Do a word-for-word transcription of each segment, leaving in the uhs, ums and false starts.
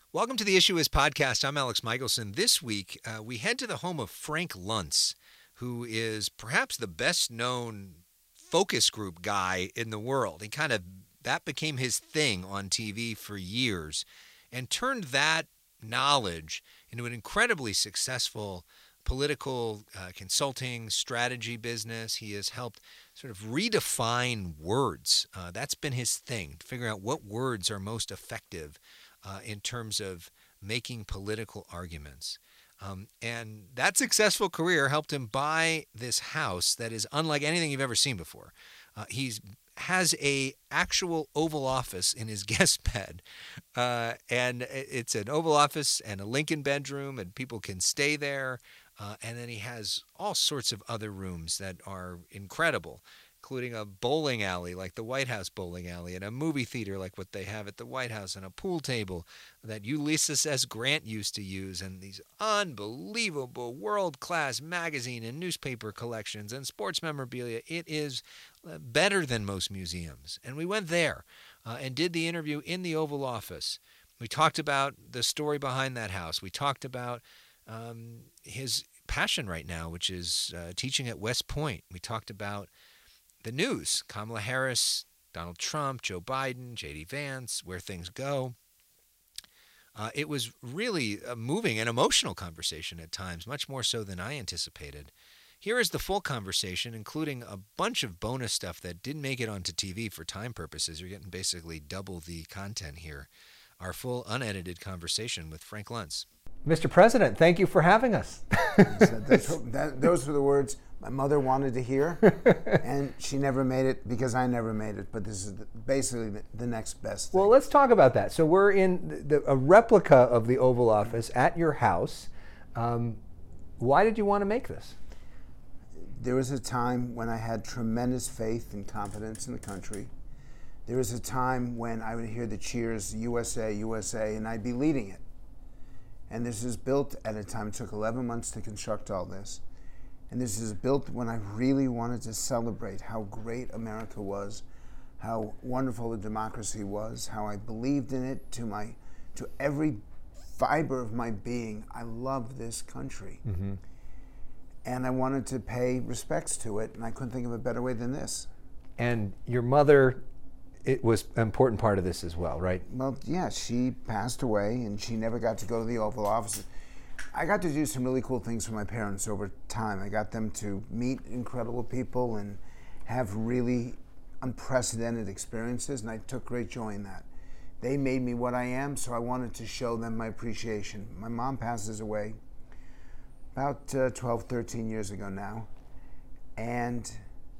Welcome to the Issue Is podcast. I'm Alex Michelson. This week, uh, we head to the home of Frank Luntz, who is perhaps the best known focus group guy in the world. He kind of, that became his thing on T V for years and turned that knowledge into an incredibly successful political uh, consulting strategy business. He has helped sort of redefine words. Uh, that's been his thing, figuring out what words are most effective Uh, in terms of making political arguments. Um, and that successful career helped him buy this house that is unlike anything you've ever seen before. Uh, he's has a actual Oval Office in his guest bed. Uh, and it's an Oval Office and a Lincoln bedroom, and people can stay there. Uh, and then he has all sorts of other rooms that are incredible, including a bowling alley like the White House bowling alley, and a movie theater like what they have at the White House, and a pool table that Ulysses S. Grant used to use, and these unbelievable world-class magazine and newspaper collections and sports memorabilia. It is better than most museums. And we went there uh, and did the interview in the Oval Office. We talked about the story behind that house. We talked about um, his passion right now, which is uh, teaching at West Point. We talked about the news, Kamala Harris, Donald Trump, Joe Biden, J D Vance, where things go. Uh, it was really a moving and emotional conversation at times, much more so than I anticipated. Here is the full conversation, including a bunch of bonus stuff that didn't make it onto T V for time purposes. You're getting basically double the content here. Our full unedited conversation with Frank Luntz. Mister President, thank you for having us. That's, that, those were the words my mother wanted to hear, and she never made it because I never made it, but this is the, basically the, the next best thing. Well, let's talk about that. So we're in the, a replica of the Oval Office at your house. Um, why did you want to make this? There was a time when I had tremendous faith and confidence in the country. There was a time when I would hear the cheers, U S A, U S A, and I'd be leading it. And this is built at a time, it took eleven months to construct all this. And this is built when I really wanted to celebrate how great America was, how wonderful the democracy was, how I believed in it to my, to every fiber of my being. I love this country. Mm-hmm. And I wanted to pay respects to it, and I couldn't think of a better way than this. And your mother, it was an important part of this as well, right? Well, yeah, she passed away, and she never got to go to the Oval Office. I got to do some really cool things for my parents over time. I got them to meet incredible people and have really unprecedented experiences, and I took great joy in that. They made me what I am, so I wanted to show them my appreciation. My mom passes away about uh, twelve, thirteen years ago now, and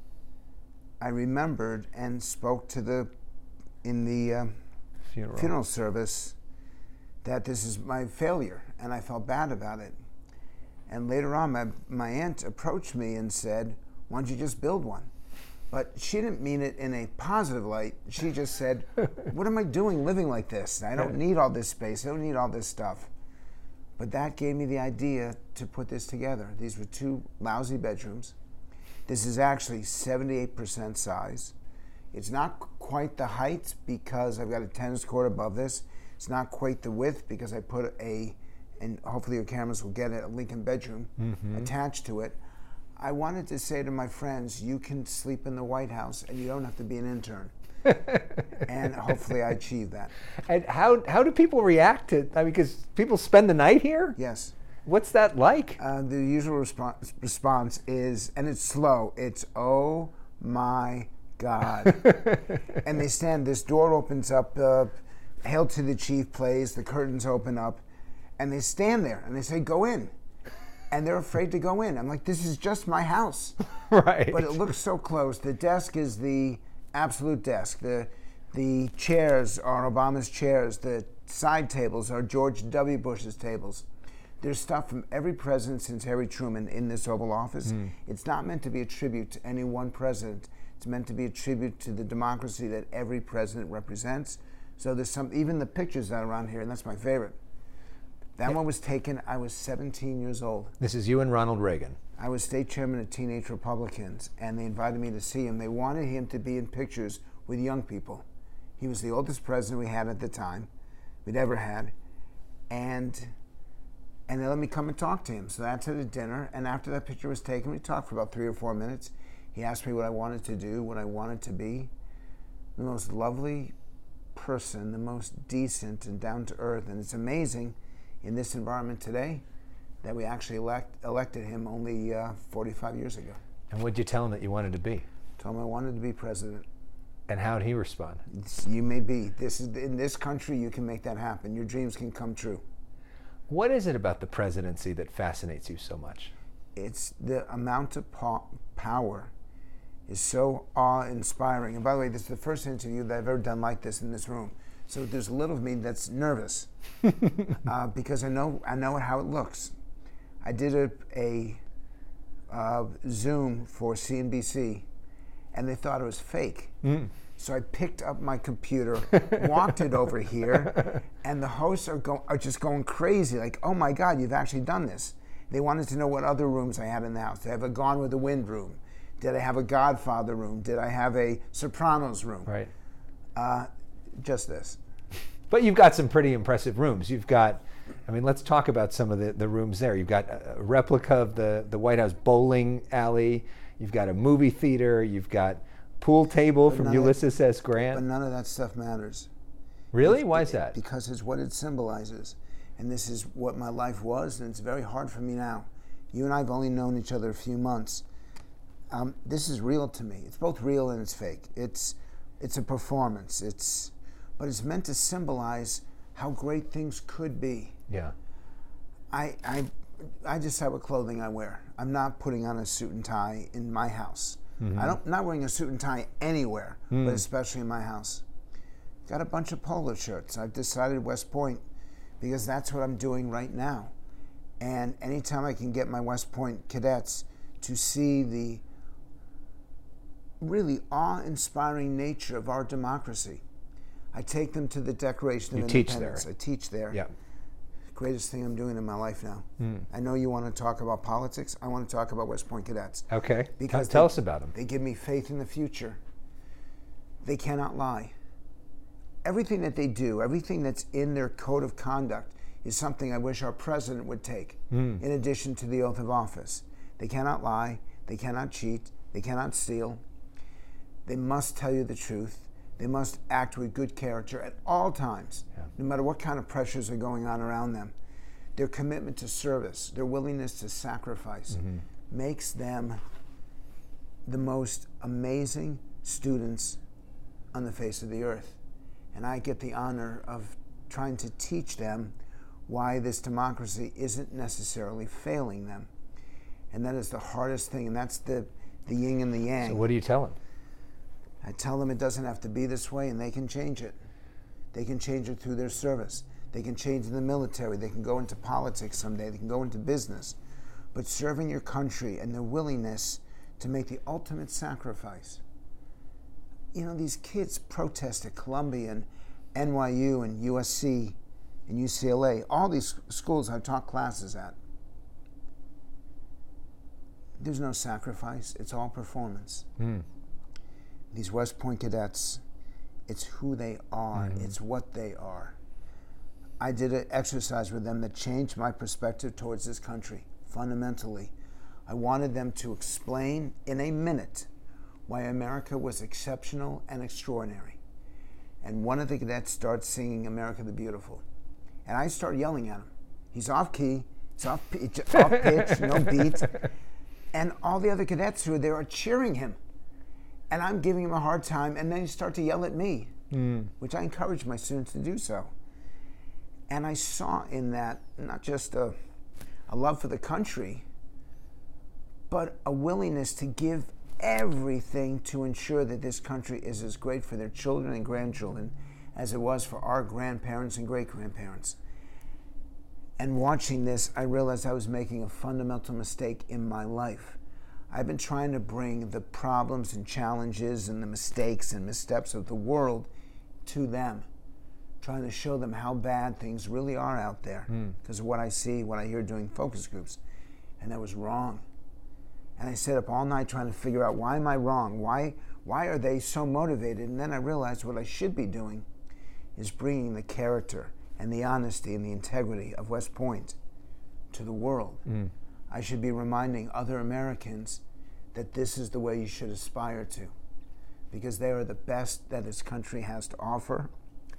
I remembered and spoke to the, in the uh, funeral. funeral service, that this is my failure, and I felt bad about it. And later on, my, my aunt approached me and said, why don't you just build one? But she didn't mean it in a positive light. She just said, what am I doing living like this? I don't need all this space. I don't need all this stuff. But that gave me the idea to put this together. These were two lousy bedrooms. This is actually seventy-eight percent size. It's not quite the height because I've got a tennis court above this. It's not quite the width because I put a, and hopefully your cameras will get it, a Lincoln bedroom mm-hmm. attached to it. I wanted to say to my friends, you can sleep in the White House and you don't have to be an intern. And hopefully I achieved that. And how how do people react to, I mean, because people spend the night here? Yes. What's that like? Uh, the usual response, response is, and it's slow, it's, oh my God. And they stand, this door opens up, uh, Hail to the Chief plays, the curtains open up, and they stand there and they say, go in. And they're afraid to go in. I'm like, this is just my house. Right. But it looks so close. The desk is the absolute desk. The the chairs are Obama's chairs. The side tables are George W. Bush's tables. There's stuff from every president since Harry Truman in this Oval Office. Mm. It's not meant to be a tribute to any one president. It's meant to be a tribute to the democracy that every president represents. So there's some, even the pictures that are around here, and that's my favorite. That yeah. one was taken, I was seventeen years old. This is you and Ronald Reagan. I was state chairman of Teenage Republicans, and they invited me to see him. They wanted him to be in pictures with young people. He was the oldest president we had at the time, we'd ever had. and and they let me come and talk to him. So that's at a dinner, and after that picture was taken, we talked for about three or four minutes. He asked me what I wanted to do, what I wanted to be. The most lovely person, the most decent and down to earth, and it's amazing in this environment today that we actually elect, elected him only uh, forty-five years ago. And what did you tell him that you wanted to be? Told him I wanted to be president. And how did he respond? It's, you may be. This is in this country. You can make that happen. Your dreams can come true. What is it about the presidency that fascinates you so much? It's the amount of po- power is so awe-inspiring. And by the way, this is the first interview that I've ever done like this in this room. So there's a little of me that's nervous uh, because I know I know how it looks. I did a, a uh, Zoom for C N B C, and they thought it was fake. Mm. So I picked up my computer, walked it over here, and the hosts are, go- are just going crazy, like, oh my God, you've actually done this. They wanted to know what other rooms I had in the house. Did I have a Gone with the Wind room? Did I have a Godfather room? Did I have a Sopranos room? Right. Uh, just this. But you've got some pretty impressive rooms. You've got, I mean, let's talk about some of the, the rooms there. You've got a replica of the, the White House bowling alley. You've got a movie theater. You've got pool table But from none of- Ulysses S. But Grant. none of that stuff matters. Really? Why is that? Because it's what it symbolizes. And this is what my life was, and it's very hard for me now. You and I have only known each other a few months. Um, this is real to me. It's both real and it's fake. It's it's a performance. It's but it's meant to symbolize how great things could be. Yeah. I I I just have what clothing I wear. I'm not putting on a suit and tie in my house. Mm-hmm. I don't not wearing a suit and tie anywhere, mm. but especially in my house. Got a bunch of polo shirts. I've decided West Point because that's what I'm doing right now. And anytime I can get my West Point cadets to see the really awe-inspiring nature of our democracy, I take them to the Declaration you of teach Independence. there. I teach there. Yeah. Greatest thing I'm doing in my life now. Mm. I know you want to talk about politics. I want to talk about West Point cadets. Okay. Because tell they, us about them. They give me faith in the future. They cannot lie. Everything that they do, everything that's in their code of conduct is something I wish our president would take, mm. in addition to the oath of office. They cannot lie. They cannot cheat. They cannot steal. They must tell you the truth. They must act with good character at all times, yeah. no matter what kind of pressures are going on around them. Their commitment to service, their willingness to sacrifice, mm-hmm. makes them the most amazing students on the face of the earth. And I get the honor of trying to teach them why this democracy isn't necessarily failing them. And that is the hardest thing, and that's the, the yin and the yang. So what do you tell them? I tell them it doesn't have to be this way, and they can change it. They can change it through their service. They can change in the military. They can go into politics someday. They can go into business. But serving your country and their willingness to make the ultimate sacrifice. You know, these kids protest at Columbia and N Y U and U S C and U C L A, all these schools I've taught classes at. There's no sacrifice. It's all performance. Mm. These West Point cadets, it's who they are. Mm-hmm. It's what they are. I did an exercise with them that changed my perspective towards this country, fundamentally. I wanted them to explain in a minute why America was exceptional and extraordinary. And one of the cadets starts singing America the Beautiful. And I start yelling at him. He's off key, he's off pitch, off pitch, no beat. And all the other cadets who are there are cheering him. And I'm giving him a hard time, and then he starts to yell at me, mm. which I encourage my students to do so. And I saw in that not just a, a love for the country, but a willingness to give everything to ensure that this country is as great for their children and grandchildren as it was for our grandparents and great-grandparents. And watching this, I realized I was making a fundamental mistake in my life. I've been trying to bring the problems and challenges and the mistakes and missteps of the world to them, trying to show them how bad things really are out there because mm. of what I see, what I hear doing focus groups. And that was wrong. And I stayed up all night trying to figure out, why am I wrong? Why, why are they so motivated? And then I realized what I should be doing is bringing the character and the honesty and the integrity of West Point to the world. Mm. I should be reminding other Americans that this is the way you should aspire to, because they are the best that this country has to offer.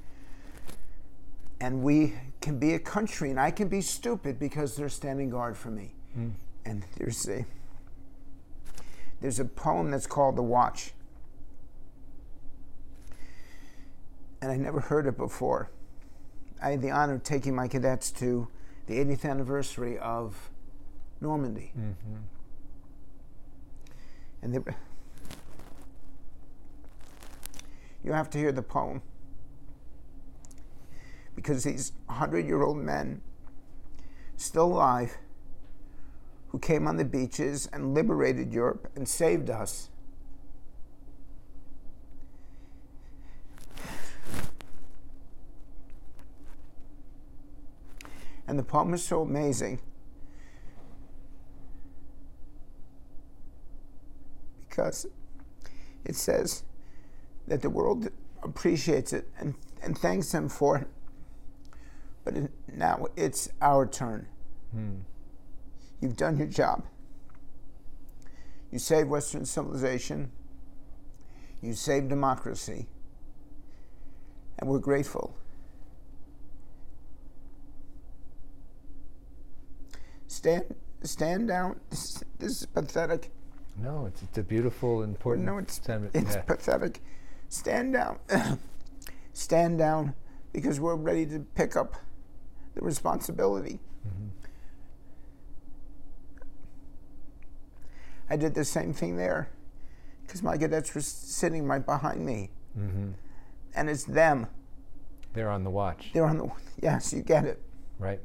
And we can be a country, and I can be stupid because they're standing guard for me. Mm. And there's a there's a poem that's called The Watch. And I never heard it before. I had the honor of taking my cadets to the eightieth anniversary of Normandy. Mm-hmm. And they, you have to hear the poem, because these hundred-year-old men, still alive, who came on the beaches and liberated Europe and saved us, and the poem is so amazing because it says that the world appreciates it and, and thanks them for it, but it, now it's our turn. Hmm. You've done your job. You saved Western civilization. You saved democracy. And we're grateful. Stand, stand down. This, this is pathetic. No, it's, it's a beautiful, important No, it's, sentiment. it's Yeah. pathetic. Stand down. Stand down, because we're ready to pick up the responsibility. Mm-hmm. I did the same thing there, because my cadets were sitting right behind me. Mm-hmm. And it's them. They're on the watch. They're on the, yes, you get it. Right.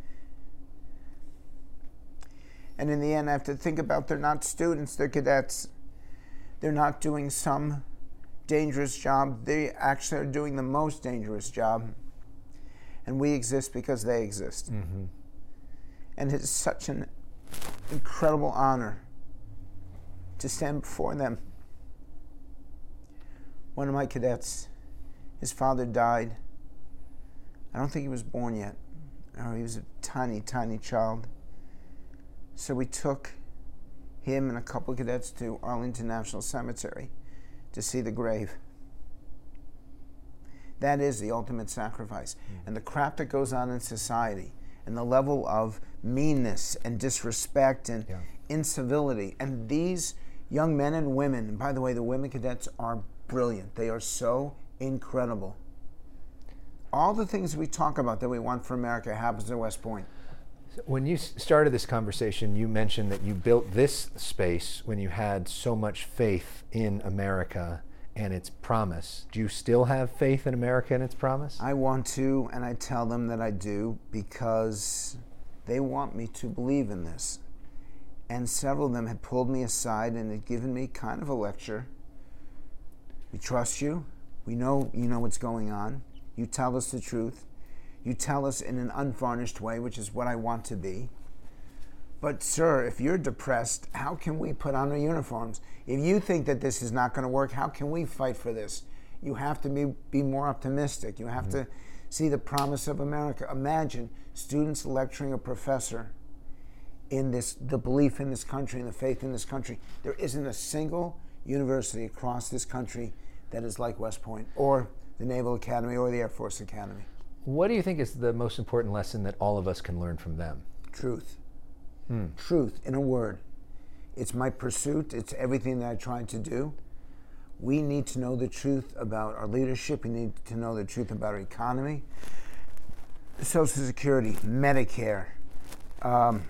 And in the end, I have to think about, they're not students, they're cadets. They're not doing some dangerous job. They actually are doing the most dangerous job. And we exist because they exist. Mm-hmm. And it's such an incredible honor to stand before them. One of my cadets, his father died. I don't think he was born yet. Oh, he was a tiny, tiny child. So we took him and a couple of cadets to Arlington National Cemetery to see the grave. That is the ultimate sacrifice. Mm-hmm. And the crap that goes on in society, and the level of meanness and disrespect and yeah. incivility. And these young men and women, and by the way, the women cadets are brilliant. They are so incredible. All the things we talk about that we want for America happens at West Point. When you started this conversation, you mentioned that you built this space when you had so much faith in America and its promise. Do you still have faith in America and its promise? I want to, and I tell them that I do, because they want me to believe in this. And several of them had pulled me aside and had given me kind of a lecture. We trust you. We know you know what's going on. You tell us the truth. You tell us in an unvarnished way, which is what I want to be. But sir, if you're depressed, how can we put on our uniforms? If you think that this is not going to work, how can we fight for this? You have to be, be more optimistic. You have mm-hmm. to see the promise of America. Imagine students lecturing a professor in this, the belief in this country and the faith in this country. There isn't a single university across this country that is like West Point or the Naval Academy or the Air Force Academy. What do you think is the most important lesson that all of us can learn from them? Truth. Hmm. Truth, in a word. It's my pursuit. It's everything that I try to do. We need to know the truth about our leadership. We need to know the truth about our economy, Social Security, Medicare, um,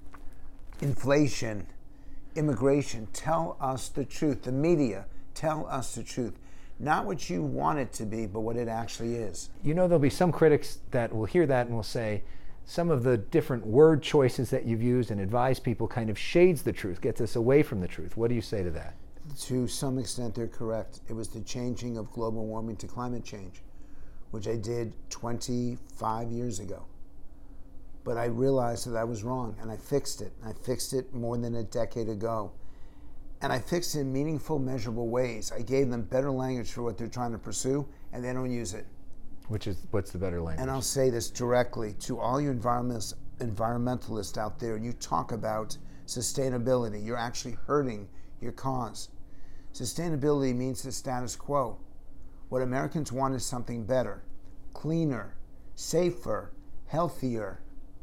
inflation, immigration. Tell us the truth. The media, tell us the truth. Not what you want it to be, but what it actually is. You know, there'll be some critics that will hear that and will say, some of the different word choices that you've used and advise people kind of shades the truth, gets us away from the truth. What do you say to that? To some extent, they're correct. It was the changing of global warming to climate change, which I did twenty-five years ago. But I realized that I was wrong, and I fixed it. I fixed it more than a decade ago. And I fixed it in meaningful, measurable ways. I gave them better language for what they're trying to pursue, and they don't use it. Which is, what's the better language? And I'll say this directly to all you environmentalists, environmentalists out there. You talk about sustainability. You're actually hurting your cause. Sustainability means the status quo. What Americans want is something better, cleaner, safer, healthier.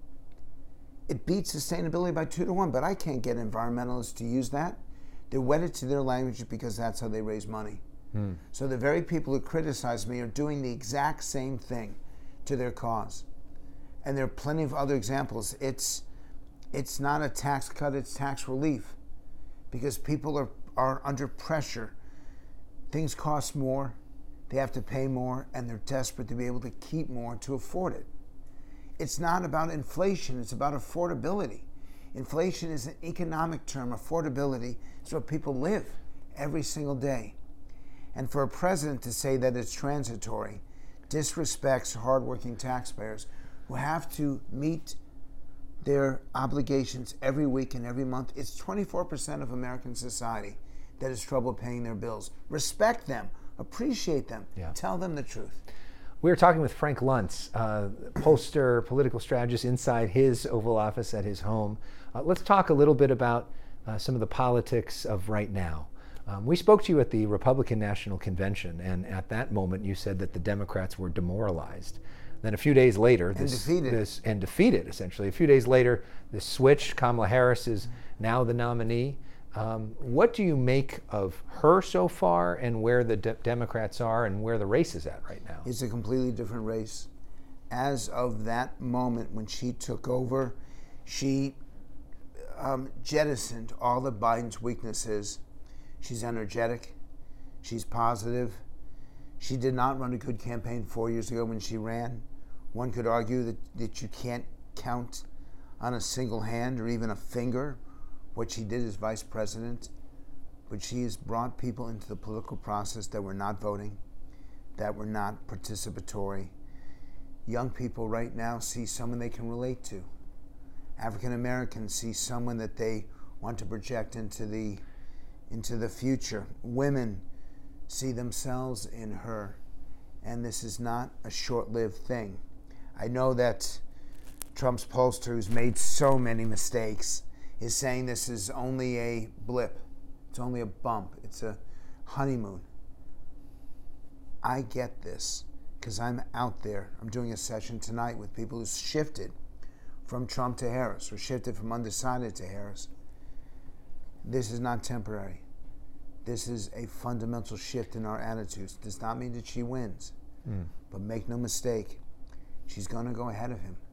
It beats sustainability by two to one, but I can't get environmentalists to use that. They're wedded to their language because that's how they raise money. Hmm. So the very people who criticize me are doing the exact same thing to their cause. And there are plenty of other examples. It's it's not a tax cut, it's tax relief. Because people are, are under pressure. Things cost more, they have to pay more, and they're desperate to be able to keep more to afford it. It's not about inflation, it's about affordability. Inflation is an economic term. Affordability is where people live every single day. And for a president to say that it's transitory disrespects hardworking taxpayers who have to meet their obligations every week and every month. It's twenty-four percent of American society that has trouble paying their bills. Respect them, appreciate them, yeah. Tell them the truth. We were talking with Frank Luntz, uh, pollster, political strategist inside his Oval Office at his home. Uh, let's talk a little bit about uh, some of the politics of right now. Um, we spoke to you at the Republican National Convention, and at that moment you said that the Democrats were demoralized. Then a few days later, and this, defeated. this and defeated essentially. A few days later, this switch. Kamala Harris is now the nominee. Um, what do you make of her so far, and where the de- Democrats are, and where the race is at right now? It's a completely different race. As of that moment when she took over, she um, jettisoned all of Biden's weaknesses. She's energetic. She's positive. She did not run a good campaign four years ago when she ran. One could argue that, that you can't count on a single hand or even a finger what she did as vice president, but she has brought people into the political process that were not voting, that were not participatory. Young people right now see someone they can relate to. African Americans see someone that they want to project into the into the future. Women see themselves in her, and this is not a short-lived thing. I know that Trump's pollster, who's made so many mistakes, is saying this is only a blip. It's only a bump. It's a honeymoon. I get this because I'm out there. I'm doing a session tonight with people who shifted from Trump to Harris or shifted from undecided to Harris. This is not temporary. This is a fundamental shift in our attitudes. Does not mean that she wins. Mm. But make no mistake, she's going to go ahead of him.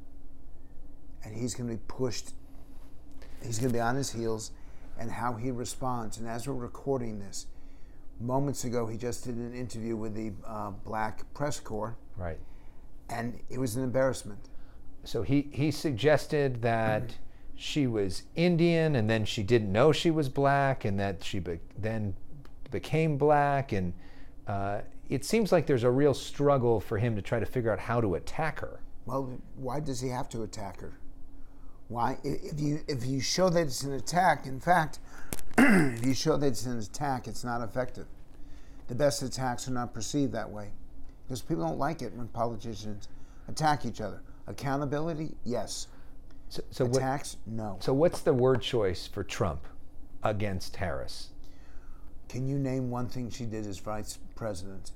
And he's going to be pushed. He's going to be on his heels, and how he responds. And as we're recording this, moments ago, he just did an interview with the uh, Black Press Corps. Right. And it was an embarrassment. So he, he suggested that mm-hmm. she was Indian, and then she didn't know she was black, and that she be- then became black. And uh, it seems like there's a real struggle for him to try to figure out how to attack her. Well, why does he have to attack her? Why? If you if you show that it's an attack, in fact, if you show that it's an attack, it's not effective. The best attacks are not perceived that way, because people don't like it when politicians attack each other. Accountability, yes. So, so Attacks, what, no. So what's the word choice for Trump against Harris? Can you name one thing she did as vice president?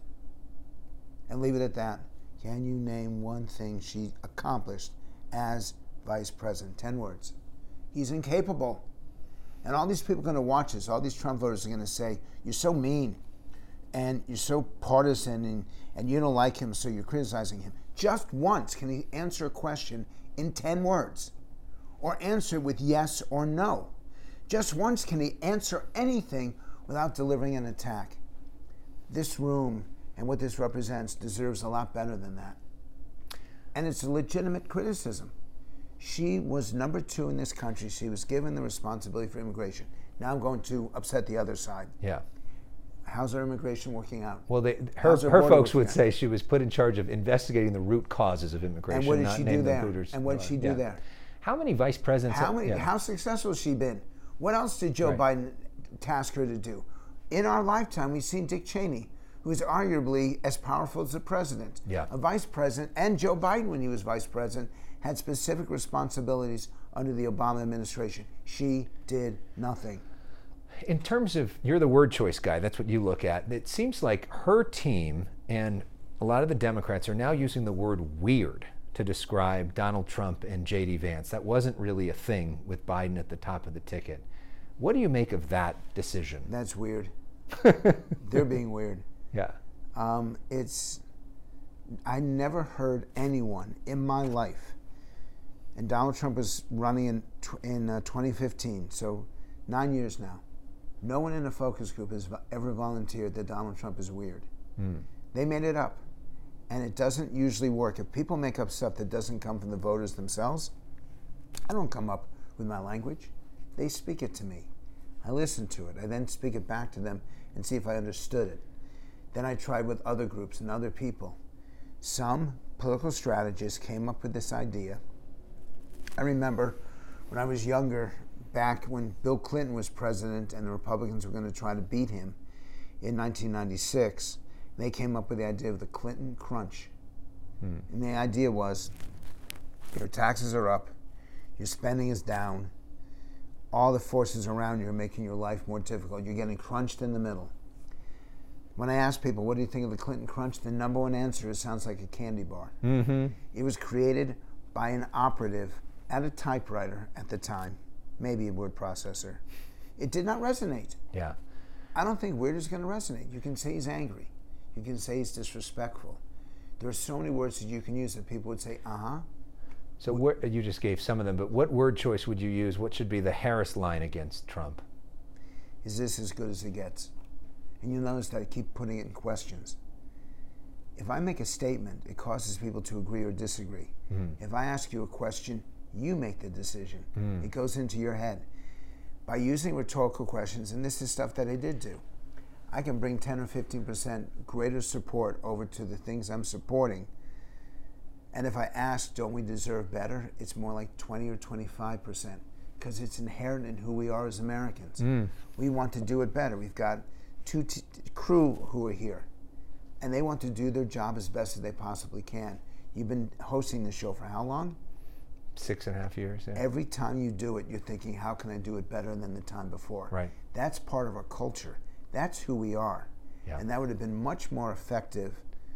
And leave it at that. Can you name one thing she accomplished as vice president? Ten words. He's incapable. And all these people are going to watch this. All these Trump voters are going to say, you're so mean, and you're so partisan, and, and you don't like him, so you're criticizing him. Just once can he answer a question in ten words, or answer with yes or no. Just once can he answer anything without delivering an attack. This room and what this represents deserves a lot better than that. And it's a legitimate criticism. She was number two in this country. She was given the responsibility for immigration. Now I'm going to upset the other side. Yeah. How's her immigration working out? Well, they, her, her, her folks would out? say she was put in charge of investigating the root causes of immigration. And what did not she do there? Hooters. And what did she do yeah. there? How many vice presidents? How many? Yeah. How successful has she been? What else did Joe right. Biden task her to do? In our lifetime, we've seen Dick Cheney, who is arguably as powerful as the president. Yeah. A vice president, and Joe Biden, when he was vice president, had specific responsibilities under the Obama administration. She did nothing. In terms of, you're the word choice guy, that's what you look at. It seems like her team and a lot of the Democrats are now using the word weird to describe Donald Trump and J D Vance. That wasn't really a thing with Biden at the top of the ticket. What do you make of that decision? That's weird. They're being weird. Yeah. Um, it's, I never heard anyone in my life, and Donald Trump was running in, in uh, twenty fifteen, so nine years now. No one in a focus group has ever volunteered that Donald Trump is weird. Mm. They made it up, and it doesn't usually work. If people make up stuff that doesn't come from the voters themselves, I don't come up with my language. They speak it to me. I listen to it. I then speak it back to them and see if I understood it. Then I tried with other groups and other people. Some political strategists came up with this idea. I remember when I was younger, back when Bill Clinton was president and the Republicans were going to try to beat him in nineteen ninety-six, they came up with the idea of the Clinton crunch. Hmm. And the idea was, your taxes are up, your spending is down, all the forces around you are making your life more difficult. You're getting crunched in the middle. When I ask people, what do you think of the Clinton crunch? The number one answer is, sounds like a candy bar. Mm-hmm. It was created by an operative at a typewriter at the time, maybe a word processor. It did not resonate. Yeah. I don't think weird is going to resonate. You can say he's angry. You can say he's disrespectful. There are so many words that you can use that people would say, uh-huh. So where, you just gave some of them, but what word choice would you use? What should be the Harris line against Trump? Is this as good as it gets? And you'll notice that I keep putting it in questions. If I make a statement, it causes people to agree or disagree. Mm. If I ask you a question, you make the decision. Mm. It goes into your head. By using rhetorical questions, and this is stuff that I did do, I can bring ten or fifteen percent greater support over to the things I'm supporting. And if I ask, don't we deserve better? It's more like twenty or twenty-five percent, because it's inherent in who we are as Americans. Mm. We want to do it better. We've got two t- crew who are here, and they want to do their job as best as they possibly can. You've been hosting the show for how long? Six and a half years, yeah. Every time you do it, you're thinking, how can I do it better than the time before? Right. That's part of our culture. That's who we are. Yeah. And that would have been much more effective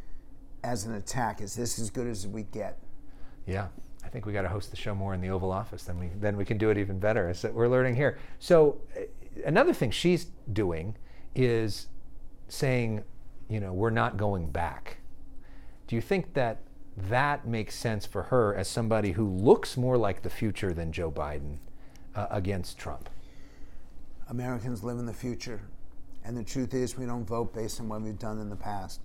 as an attack. Is this as good as we get? Yeah. I think we got to host the show more in the Oval Office. Then we then we can do it even better. So we're learning here. So uh, another thing she's doing is saying, you know, we're not going back. Do you think that that makes sense for her as somebody who looks more like the future than Joe Biden uh, against Trump? Americans live in the future, and the truth is we don't vote based on what we've done in the past.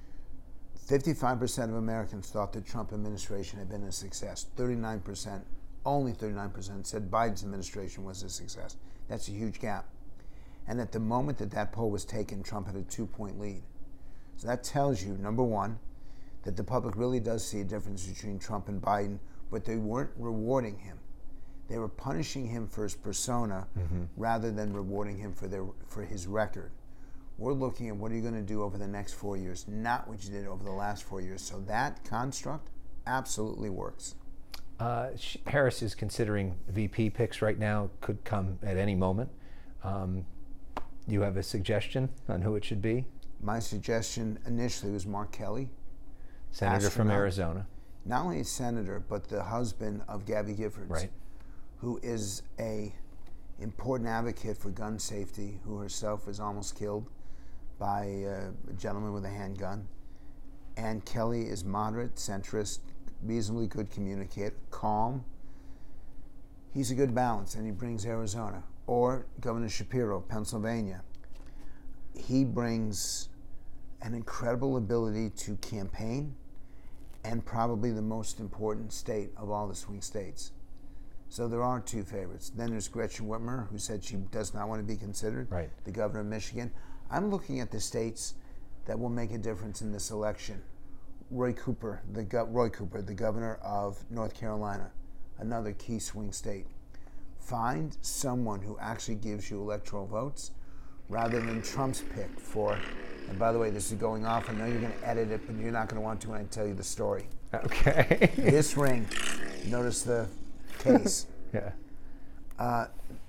fifty-five percent of Americans thought the Trump administration had been a success. thirty-nine percent, only thirty-nine percent said Biden's administration was a success. That's a huge gap. And at the moment that that poll was taken, Trump had a two-point lead. So that tells you, number one, that the public really does see a difference between Trump and Biden, but they weren't rewarding him. They were punishing him for his persona mm-hmm. rather than rewarding him for their for his record. We're looking at what are you going to do over the next four years, not what you did over the last four years. So that construct absolutely works. Uh, Harris is considering V P picks right now, could come at any moment. Um, you have a suggestion on who it should be? My suggestion initially was Mark Kelly. Senator astronaut, from Arizona. Not only a senator, but the husband of Gabby Giffords, right. who is a important advocate for gun safety, who herself was almost killed by a gentleman with a handgun. And Kelly is moderate, centrist, reasonably good communicator, calm. He's a good balance, and he brings Arizona. Or Governor Shapiro, Pennsylvania. He brings an incredible ability to campaign, and probably the most important state of all the swing states. So there are two favorites. Then there's Gretchen Whitmer, who said she does not want to be considered, right. the governor of Michigan. I'm looking at the states that will make a difference in this election. Roy Cooper, the go- Roy Cooper, the governor of North Carolina, another key swing state. Find someone who actually gives you electoral votes rather than Trump's pick for And by the way, this is going off. I know you're going to edit it, but you're not going to want to when I tell you the story. Okay. This ring, notice the case. Yeah. Uh,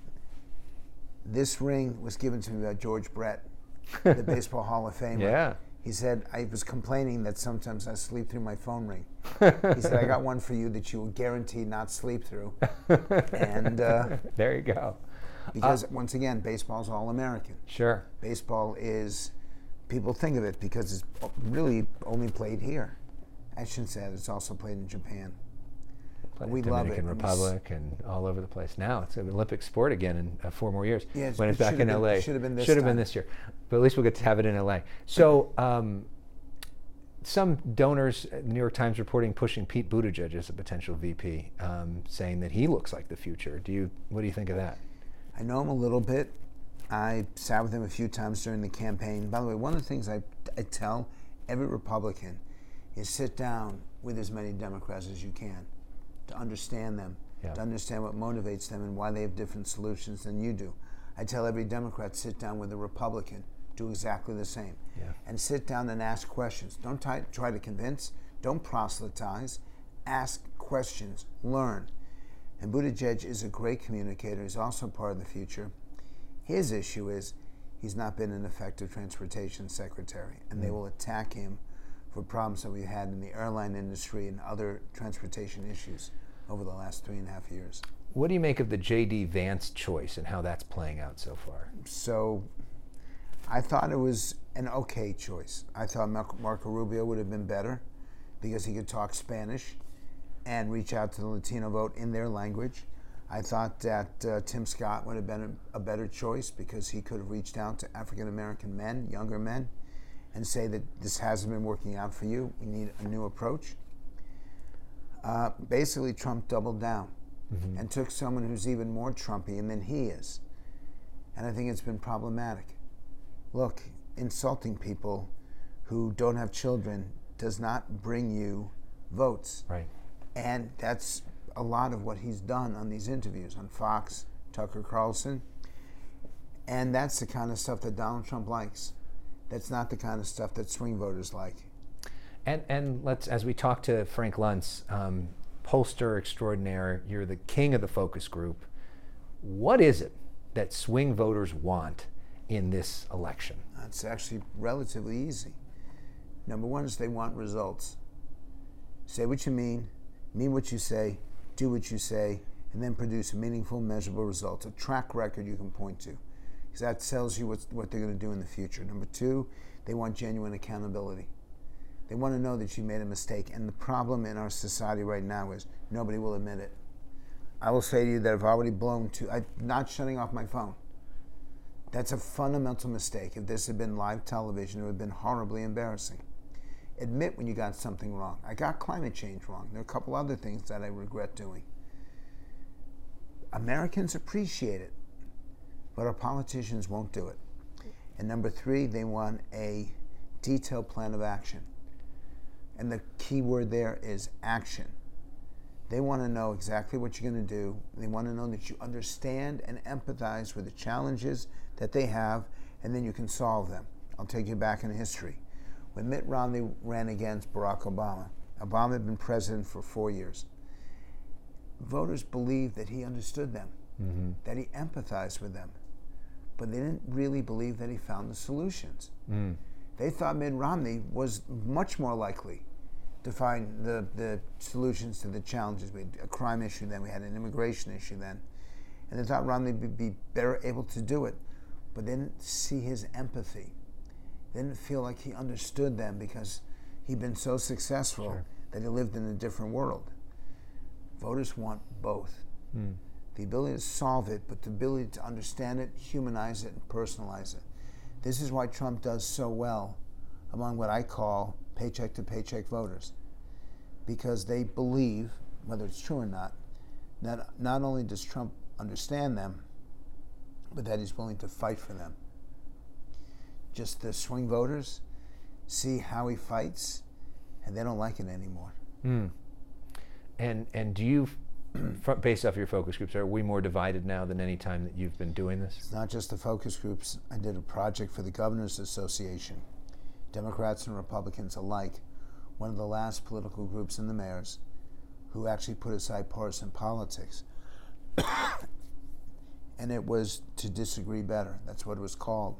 this ring was given to me by George Brett, the Baseball Hall of Famer. Yeah. He said, I was complaining that sometimes I sleep through my phone ring. He said, I got one for you that you will guarantee not sleep through. And uh, there you go. because, Uh, once again, baseball's all-American. Sure. Baseball is, people think of it because it's really only played here. I shouldn't say that, it's also played in Japan. Played We in love it. Dominican I mean, Republic and all over the place. Now it's an Olympic sport again in uh, four more years. Yeah, it's- when it's it back should in have L been- A. should have been this Should have been time. this year. But at least we'll get to have it in L A. So um, some donors, uh, the New York Times reporting, pushing Pete Buttigieg as a potential V P, um, saying that he looks like the future. Do you? What do you think of that? I know him a little bit. I sat with him a few times during the campaign. By the way, one of the things I, I tell every Republican is sit down with as many Democrats as you can to understand them, Yeah. to understand what motivates them and why they have different solutions than you do. I tell every Democrat, sit down with a Republican, do exactly the same. Yeah. And sit down and ask questions. Don't try, try to convince, don't proselytize, ask questions, learn. And Buttigieg is a great communicator. He's also part of the future. His issue is he's not been an effective transportation secretary, and they will attack him for problems that we had in the airline industry and other transportation issues over the last three and a half years. What do you make of the J D Vance choice and how that's playing out so far? So I thought it was an okay choice. I thought Marco Rubio would have been better because he could talk Spanish and reach out to the Latino vote in their language. I thought that uh, Tim Scott would have been a, a better choice because he could have reached out to African American men, younger men, and say that this hasn't been working out for you. We need a new approach. Uh, basically, Trump doubled down mm-hmm. and took someone who's even more Trumpian than he is. And I think it's been problematic. Look, insulting people who don't have children does not bring you votes. Right. And that's a lot of what he's done on these interviews on Fox, Tucker Carlson. And that's the kind of stuff that Donald Trump likes. That's not the kind of stuff that swing voters like. And and let's, as we talk to Frank Luntz, um, pollster extraordinaire, you're the king of the focus group. What is it that swing voters want in this election? It's actually relatively easy. Number one is they want results. Say what you mean, mean what you say, do what you say, and then produce meaningful, measurable results, a track record you can point to. Because that tells you what's, what they're going to do in the future. Number two, they want genuine accountability. They want to know that you made a mistake. And the problem in our society right now is nobody will admit it. I will say to you that I've already blown to, I'm not shutting off my phone. That's a fundamental mistake. If this had been live television, it would have been horribly embarrassing. Admit when you got something wrong. I got climate change wrong. There are a couple other things that I regret doing. Americans appreciate it, but our politicians won't do it. And number three, they want a detailed plan of action. And the key word there is action. They want to know exactly what you're going to do. They want to know that you understand and empathize with the challenges that they have, and then you can solve them. I'll take you back in history. When Mitt Romney ran against Barack Obama, Obama had been president for four years. Voters believed that he understood them, mm-hmm. that he empathized with them, but they didn't really believe that he found the solutions. Mm. They thought Mitt Romney was much more likely to find the, the solutions to the challenges. We had a crime issue then, we had an immigration issue then, and they thought Romney would be better able to do it, but they didn't see his empathy. They didn't feel like he understood them because he'd been so successful sure. that he lived in a different world. Voters want both. Mm. The ability to solve it, but the ability to understand it, humanize it, and personalize it. This is why Trump does so well among what I call paycheck-to-paycheck voters, because they believe, whether it's true or not, that not only does Trump understand them, but that he's willing to fight for them. Just the swing voters see how he fights, and they don't like it anymore. Mm. And and do you, based off your focus groups, are we more divided now than any time that you've been doing this? It's not just the focus groups. I did a project for the Governors Association, Democrats and Republicans alike, one of the last political groups in the mayors who actually put aside partisan politics. And it was to disagree better. That's what it was called.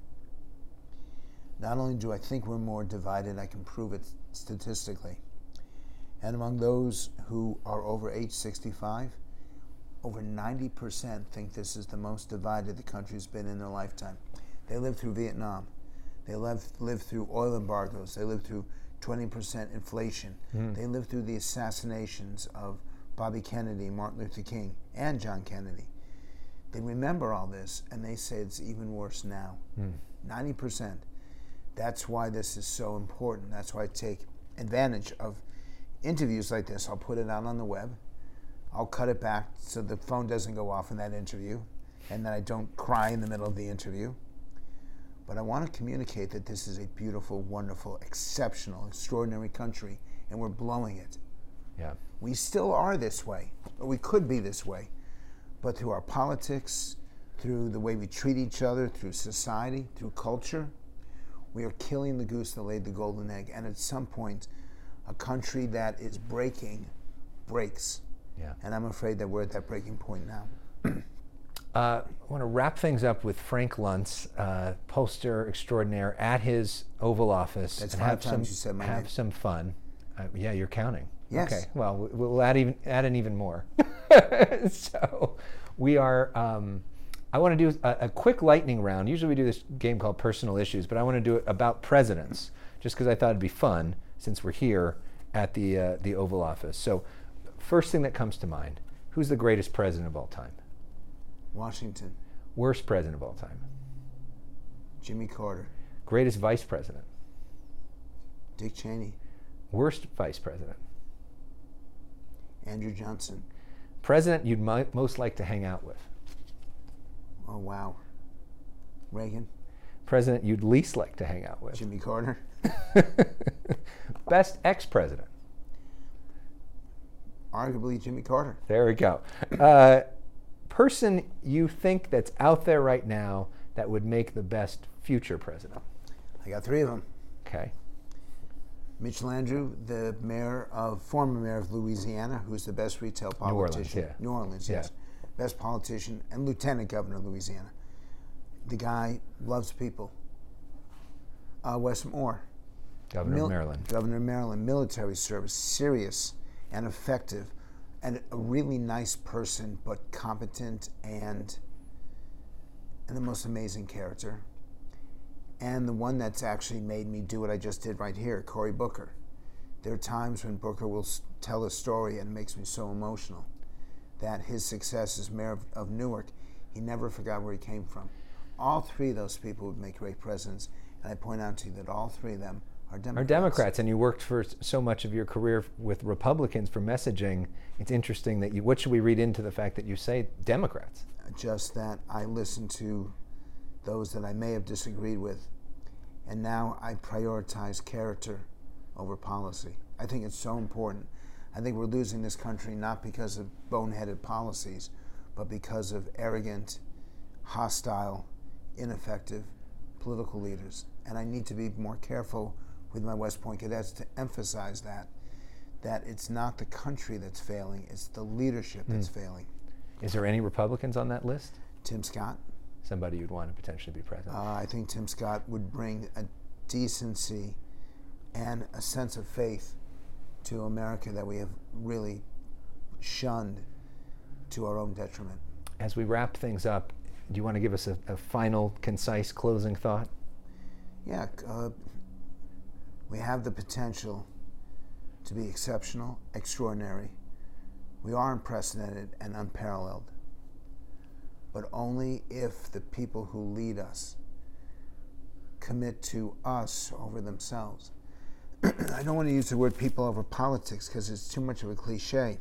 Not only do I think we're more divided, I can prove it statistically. And among those who are over age sixty-five, over ninety percent think this is the most divided the country's been in their lifetime. They lived through Vietnam. They lived, lived through oil embargoes. They lived through twenty percent inflation. Mm. They lived through the assassinations of Bobby Kennedy, Martin Luther King, and John Kennedy. They remember all this, and they say it's even worse now. Mm. ninety percent. That's why this is so important. That's why I take advantage of interviews like this. I'll put it out on the web. I'll cut it back so the phone doesn't go off in that interview, and that I don't cry in the middle of the interview. But I want to communicate that this is a beautiful, wonderful, exceptional, extraordinary country, and we're blowing it. Yeah. We still are this way, or we could be this way, but through our politics, through the way we treat each other, through society, through culture, we are killing the goose that laid the golden egg. And at some point, a country that is breaking breaks. Yeah. And I'm afraid that we're at that breaking point now. uh, I want to wrap things up with Frank Luntz, uh, pollster extraordinaire at his Oval Office. That's and five have times some, you said my have name. some fun. Uh, yeah, you're counting. Yes. Okay. Well, we'll add even add in even more. So we are. Um, I want to do a, a quick lightning round. Usually we do this game called Personal Issues, but I want to do it about presidents, just because I thought it'd be fun since we're here at the uh, the Oval Office. So, first thing that comes to mind: who's the greatest president of all time? Washington. Worst president of all time? Jimmy Carter. Greatest vice president? Dick Cheney. Worst vice president? Andrew Johnson. President you'd mi- most like to hang out with? Oh, wow. Reagan. President you'd least like to hang out with? Jimmy Carter. Best ex-president? Arguably Jimmy Carter. There we go. Uh, person you think that's out there right now that would make the best future president? I got three of them. Okay. Mitch Landrieu, the mayor of, former mayor of Louisiana, who's the best retail politician. New Orleans, yeah. New Orleans, yeah. yes. Best politician and lieutenant governor of Louisiana. The guy loves people. Uh, Wes Moore. Governor Mil- of Maryland. Governor of Maryland, military service, serious and effective, and a really nice person, but competent and, and the most amazing character. And the one that's actually made me do what I just did right here, Cory Booker. There are times when Booker will tell a story and it makes me so emotional that his success as mayor of, of Newark, he never forgot where he came from. All three of those people would make great presidents, and I point out to you that all three of them are Democrats. Are Democrats, and you worked for so much of your career with Republicans for messaging. It's interesting that you, what should we read into the fact that you say Democrats? Just that I listen to those that I may have disagreed with, and now I prioritize character over policy. I think it's so important. I think we're losing this country not because of boneheaded policies, but because of arrogant, hostile, ineffective political leaders. And I need to be more careful with my West Point cadets to emphasize that, that it's not the country that's failing, it's the leadership that's mm. failing. Is there any Republicans on that list? Tim Scott. Somebody you'd want to potentially be president? Uh, I think Tim Scott would bring a decency and a sense of faith to America that we have really shunned to our own detriment. As we wrap things up, do you want to give us a, a final, concise closing thought? Yeah, uh, we have the potential to be exceptional, extraordinary. We are unprecedented and unparalleled, but only if the people who lead us commit to us over themselves. I don't want to use the word people over politics because it's too much of a cliche,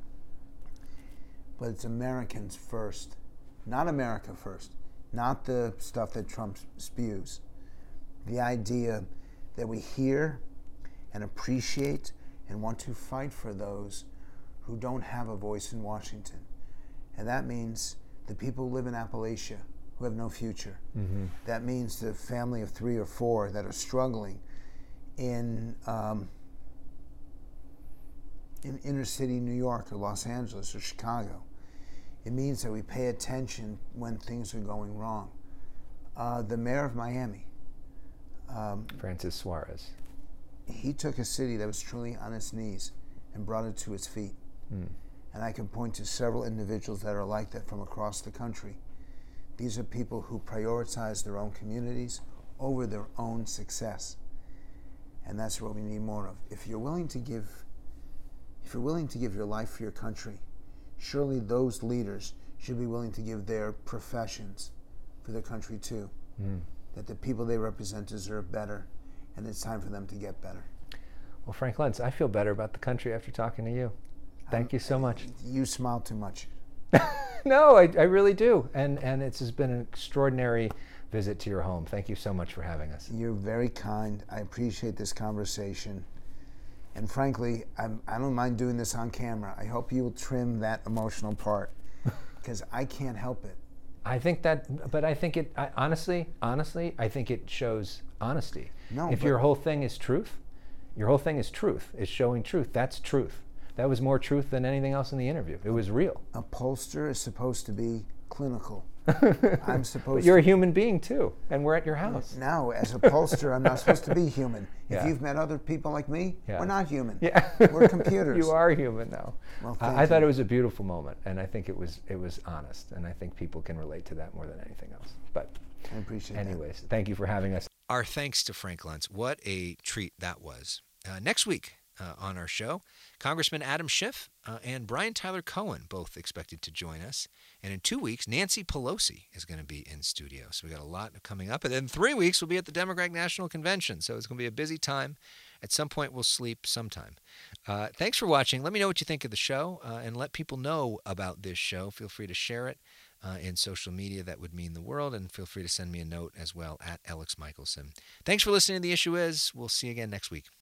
but it's Americans first, not America first, not the stuff that Trump spews. The idea that we hear and appreciate and want to fight for those who don't have a voice in Washington. And that means the people who live in Appalachia who have no future. Mm-hmm. That means the family of three or four that are struggling in um, in inner city New York or Los Angeles or Chicago. It means that we pay attention when things are going wrong. Uh, the mayor of Miami, um, Francis Suarez. he took a city that was truly on its knees and brought it to its feet. Mm. And I can point to several individuals that are like that from across the country. These are people who prioritize their own communities over their own success. And that's what we need more of. If you're willing to give, if you're willing to give your life for your country, surely those leaders should be willing to give their professions for their country too. Mm. That the people they represent deserve better, and it's time for them to get better. Well, Frank Luntz, I feel better about the country after talking to you. Thank you so much. You smile too much. No, I, I really do. And, and it's has been an extraordinary visit to your home. Thank you so much for having us. You're very kind. I appreciate this conversation. And frankly, I'm, I don't mind doing this on camera. I hope you will trim that emotional part, because I can't help it. I think that, but I think it, I, honestly, honestly, I think it shows honesty. No, if but- your whole thing is truth, your whole thing is truth, is showing truth. That's truth. That was more truth than anything else in the interview. It was real. A pollster is supposed to be clinical. I'm supposed But you're to. a human being too, and we're at your house. Now, as a pollster, I'm not supposed to be human. Yeah. If you've met other people like me, Yeah. we're not human. Yeah. We're computers. You are human now. Well, I, thank I thought you. it was a beautiful moment, and I think it was it was honest, and I think people can relate to that more than anything else. But I appreciate that. anyways, thank you for having us. Our thanks to Frank Luntz. What a treat that was. Uh, next week uh, on our show, Congressman Adam Schiff uh, and Brian Tyler Cohen both expected to join us. And in two weeks, Nancy Pelosi is going to be in studio. So we got a lot coming up. And then three weeks, we'll be at the Democratic National Convention. So it's going to be a busy time. At some point, we'll sleep sometime. Uh, thanks for watching. Let me know what you think of the show uh, and let people know about this show. Feel free to share it uh, in social media. That would mean the world. And feel free to send me a note as well at Alex Michelson. Thanks for listening to The Issue Is. We'll see you again next week.